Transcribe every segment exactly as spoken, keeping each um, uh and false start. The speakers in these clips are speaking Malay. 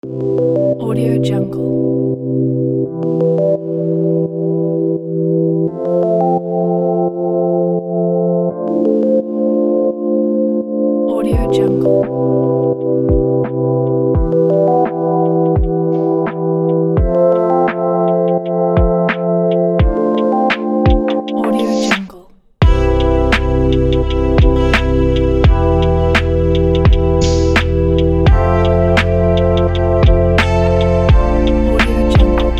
Audio Jungle. Audio Jungle. Audio Jungle. Audio Jungle.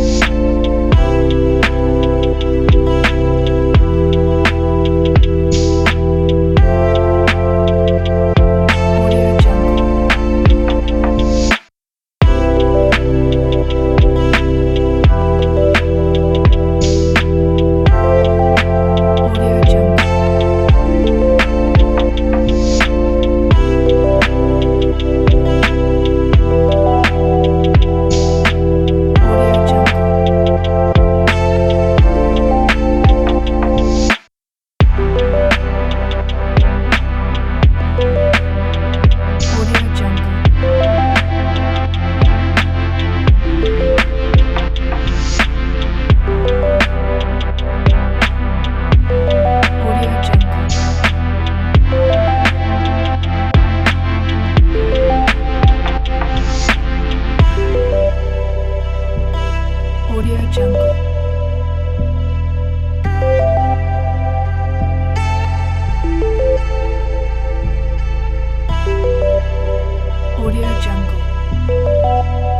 Audio Jungle. Audio Jungle. Audio Jungle. Audio Jungle. Audio Jungle. Audio Jungle. Audio Jungle.